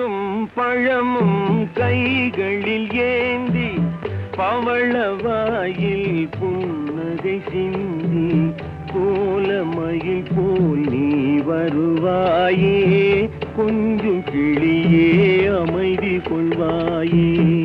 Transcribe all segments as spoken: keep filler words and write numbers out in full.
பாலும் பழமும் கைகளில் ஏந்தி பவளவாயில் புன்னகை சிந்தி கோலமயில் போல் நீ வருவாயே, கொஞ்சம் கிளியே அமைதி கொள்வாயே.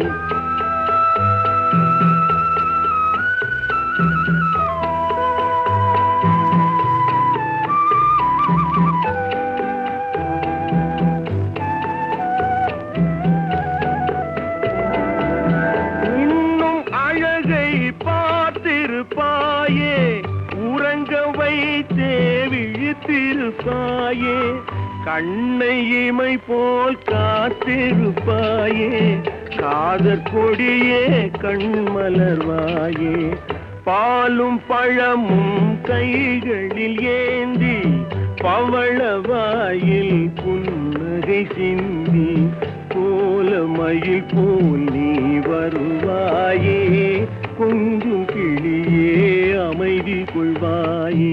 பார்த்திருப்பாயே, உறங்க வைத்தே விழித்திருப்பாயே, கண்ணை இமை போல் காத்திருப்பாயே, காதற் கொடியே கண்மலர்வாயே. பாலும் பழமும் கைகளில் ஏந்தி பவளவாயில் புன்னகை சிந்தி கோலமயில் போல் நீ வருவாயே, கொஞ்சம் கிளியே அமைதி கொள்வாயே.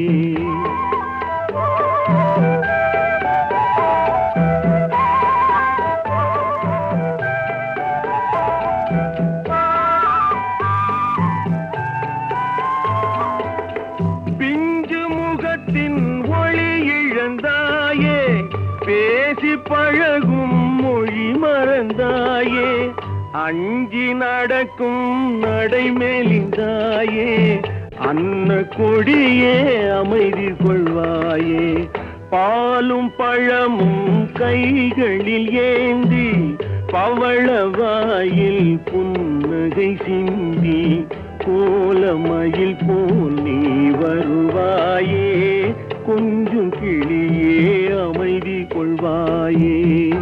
பிஞ்சு முகத்தின் ஒளி இழந்தாயே, பேசி பழகும் மொழி மறந்தாயே, அஞ்சி நடக்கும் நடை மெலிந்தாயே, அன்ன கொடியே அமைதி கொள்வாயே. பாலும் பழமும் கைகளில் ஏந்தி பவளவாயில் புன்னகை சிந்தி கோலமயில் போல் நீ வருவாயே, கொஞ்சம் கிளியே அமைதி கொள்வாயே.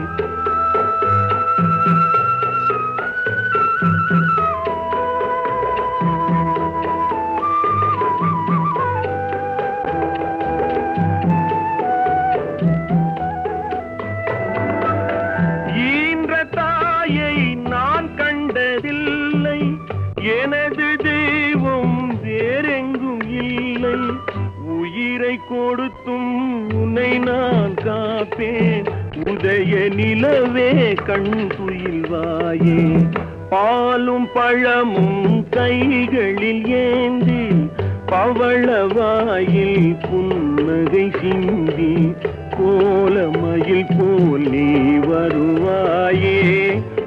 நான் கண்டதில்லை, எனது தெய்வம் வேறெங்கும் இல்லை, உயிரை கொடுத்தும் உன்னை நான் காப்பேன், உதய நிலவே கண் துயில்வாயே. பாலும் பழமும் கைகளில் ஏந்தி பவளவாயில் புன்னகை சிந்தி கோலமயில் போல் நீ வருவாயே,